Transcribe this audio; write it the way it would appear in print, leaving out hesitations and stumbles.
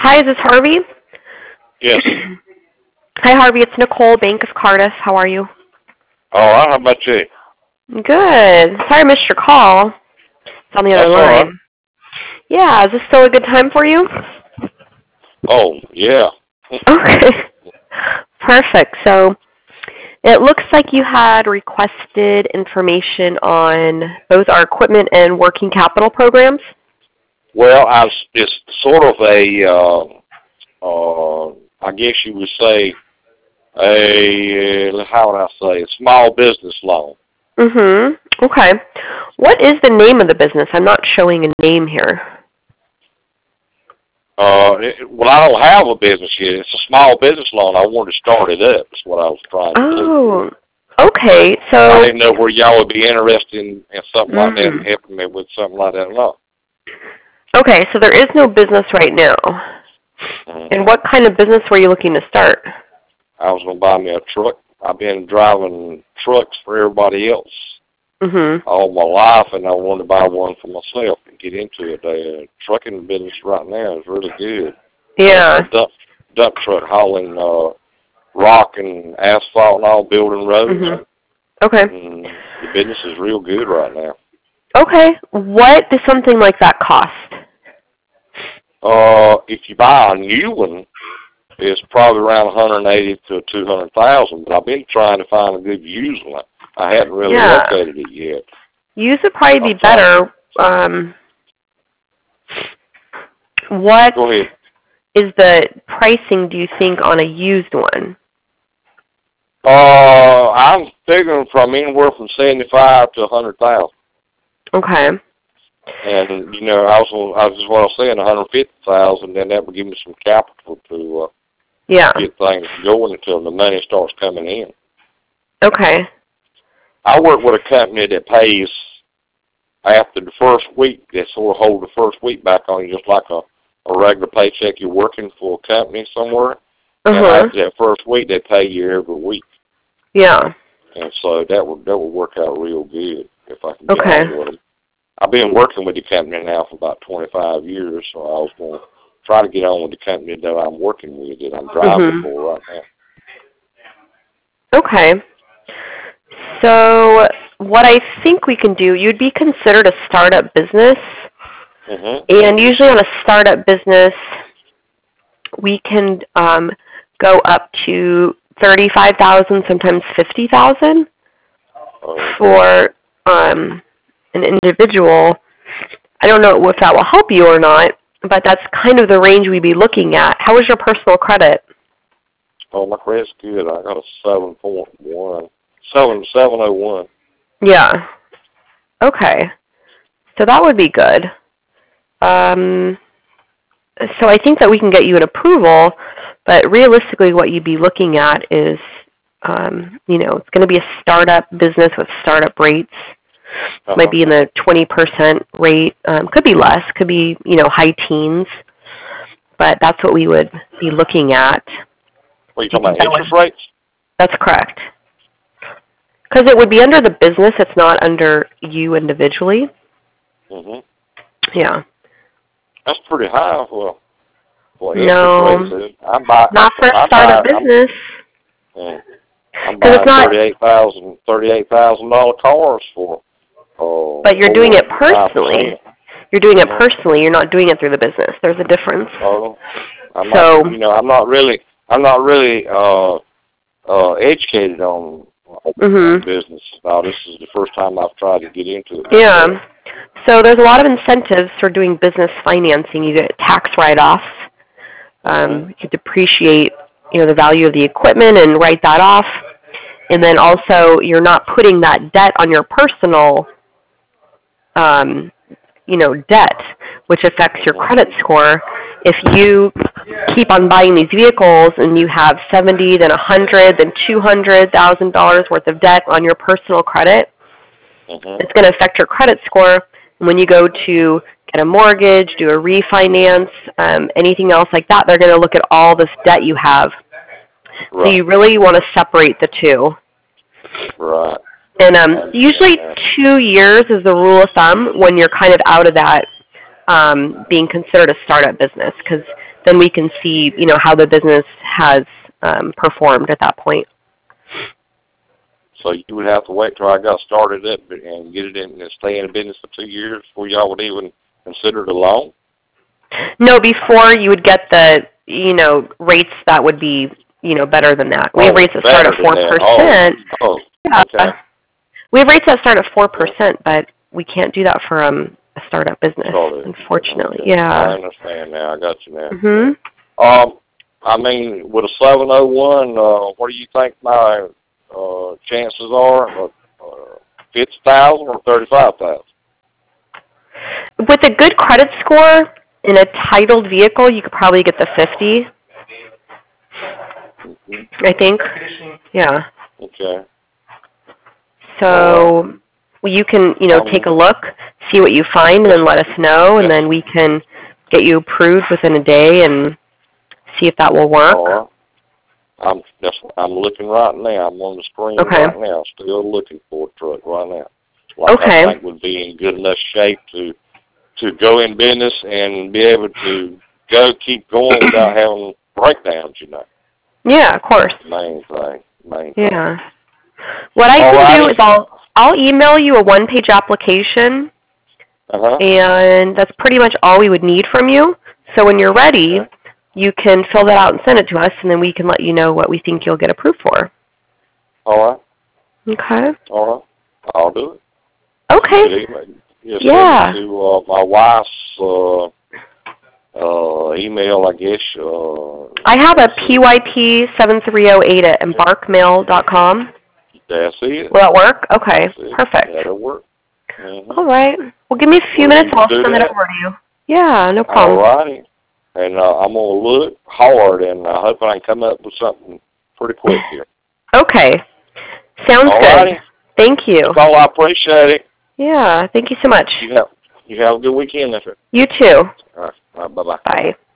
Hi, is this Harvey? Yes. Hi, Harvey. It's Nicole, Bank of Cardiff. How are you? All right. How about you? Good. Sorry I missed your call. It's on the other That's all right. line. Yeah, is this still a good time for you? Oh, yeah. Okay. Perfect. So it looks like you had requested information on both our equipment and working capital programs. Well, it's sort of I guess you would say, how would I say, a small business loan. Mm-hmm. Okay. What is the name of the business? I'm not showing a name here. Well, I don't have a business yet. It's a small business loan. I wanted to start it up. That's what I was trying to do. Oh, okay. So I didn't know where y'all would be interested in something like that and mm. helping me with something like that. No. Okay, so there is no business right now. And what kind of business were you looking to start? I was going to buy me a truck. I've been driving trucks for everybody else all my life, and I wanted to buy one for myself and get into it. The trucking business right now is really good. Yeah. A dump truck hauling rock and asphalt and all, building roads. Okay. And the business is real good right now. Okay. What does something like that cost? If you buy a new one, it's probably around 180 to 200,000. But I've been trying to find a good used one. I hadn't really located it yet. Used would probably be better. What Go ahead. is the pricing, do you think, on a used one? I'm figuring from anywhere from 75 to 100,000. Okay. And I was just what I was saying, 150,000. Then that would give me some capital to get things going until the money starts coming in. Okay. I work with a company that pays after the first week. They sort of hold the first week back on you, just like a regular paycheck. You're working for a company somewhere, and after that first week, they pay you every week. Yeah. And so that would work out real good if I can get on with them. I've been working with the company now for about 25 years, so I was going to try to get on with the company that I'm working with, that I'm driving for right now. Okay. So what I think we can do, you'd be considered a startup business. And usually on a startup business, we can go up to 35,000, sometimes 50,000 for an individual. I don't know if that will help you or not, but that's kind of the range we'd be looking at. How is your personal credit? Oh, my credit's good. I got a 7.1. 701. Yeah. Okay. So that would be good. So I think that we can get you an approval, but realistically what you'd be looking at is, it's going to be a startup business with startup rates. Might be in the 20% rate. Could be less. Could be, high teens. But that's what we would be looking at. What are you talking about, interest rates? That's correct. Because it would be under the business. It's not under you individually. Yeah. That's pretty high for no, interest rates. Not for a startup business. I'm buying $38,000 cars for. But you're doing it personally. You're doing it personally. You're not doing it through the business. There's a difference. I'm not really educated on business. Now, this is the first time I've tried to get into it. Yeah. So there's a lot of incentives for doing business financing. You get tax write-offs. You depreciate, the value of the equipment and write that off. And then also you're not putting that debt on your personal, debt, which affects your credit score. If you keep on buying these vehicles and you have $70,000, then $100,000, then $200,000 worth of debt on your personal credit, it's going to affect your credit score. And when you go to get a mortgage, do a refinance, anything else like that, they're going to look at all this debt you have. So you really want to separate the two. Right. And usually 2 years is the rule of thumb when you're kind of out of that being considered a startup business, because then we can see, how the business has performed at that point. So you would have to wait till I got started up and get it in and stay in the business for 2 years before y'all would even consider the loan? No, before you would get the, rates that would be, better than that. We have rates that start at 4%. Oh, yeah. Okay. We have rates that start at 4%, but we can't do that for a startup business, unfortunately. Okay. Yeah. I understand now. I got you now. Mhm. I mean, with a 701, what do you think my chances are? 50,000 or 35,000? With a good credit score in a titled vehicle, you could probably get the 50. I think. Yeah. Okay. So you can, take a look, see what you find, and then let us know, and then we can get you approved within a day and see if that will work. All right. I'm looking right now. I'm on the screen right now, still looking for a truck right now. I think would be in good enough shape to go in business and be able to keep going without having breakdowns, Yeah, of course. Main thing. Yeah. What I can do is I'll email you a one-page application, and that's pretty much all we would need from you. So when you're ready, you can fill that out and send it to us, and then we can let you know what we think you'll get approved for. All right. Okay. All right. I'll do it. Okay. Send it to my wife's email, I guess. I have a PYP7308 at embarkmail.com. That's it. Will that work? Okay. Perfect. That'll work. All right. Well, give me a few minutes. I'll send it over to you. Yeah, no problem. All righty. And I'm going to look hard, and I hope I can come up with something pretty quick here. Okay. Sounds good. Thank you. Well, I appreciate it. Yeah, thank you so much. You have a good weekend, Effort. You too. All right. Bye-bye. Bye.